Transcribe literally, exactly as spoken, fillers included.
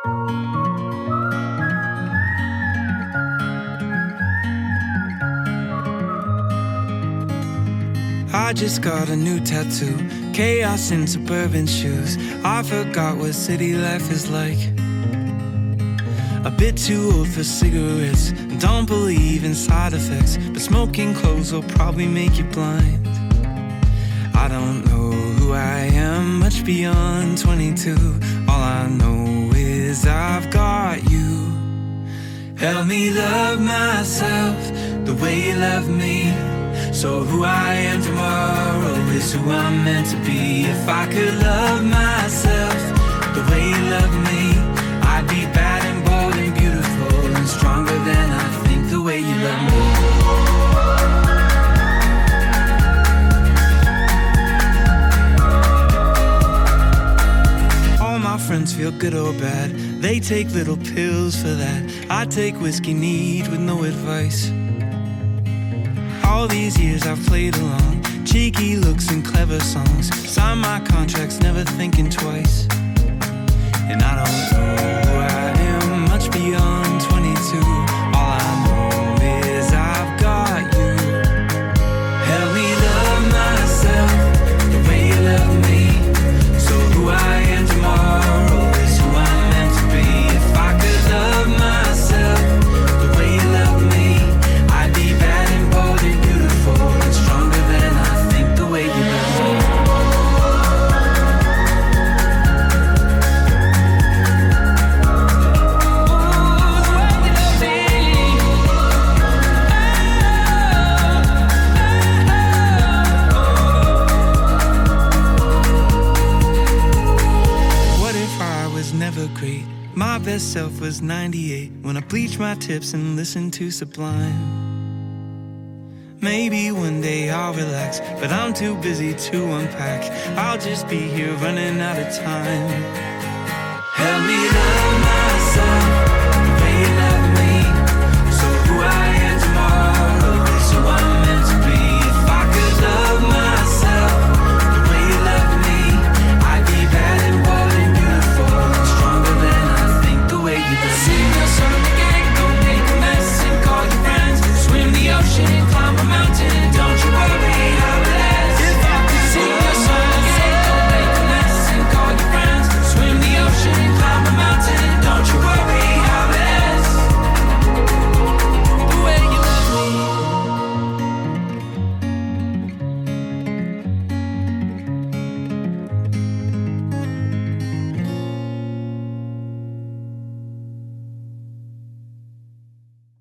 I just got a new tattoo, chaos in suburban shoes. I forgot what city life is like. A bit too old for cigarettes, don't believe in side effects, but smoking clothes will probably make you blind. I don't know who I am much beyond twenty-two. All I know is I've got you. Help me love myself the way you love me. So who I am tomorrow is who I'm meant to be. If I could love myself the way you love me, I'd be bad and bold and beautiful and stronger than I think the way you love me. All my friends feel good or bad, they take little pills for that. I take whiskey neat with no advice. All these years I've played along, cheeky looks and clever songs, sign my contracts never thinking twice. And I don't know who I am much beyond twenty-two. All I know is I've got you. Help me love myself the way you love me. So who I am tomorrow is who I'm meant to be. If I could love myself the way you love me, I'd be bad and bold and beautiful and stronger than I think the way you love me. Never great. My best self was ninety-eight when I bleached my tips and listened to Sublime. Maybe one day I'll relax, but I'm too busy to unpack. I'll just be here running out of time. Help me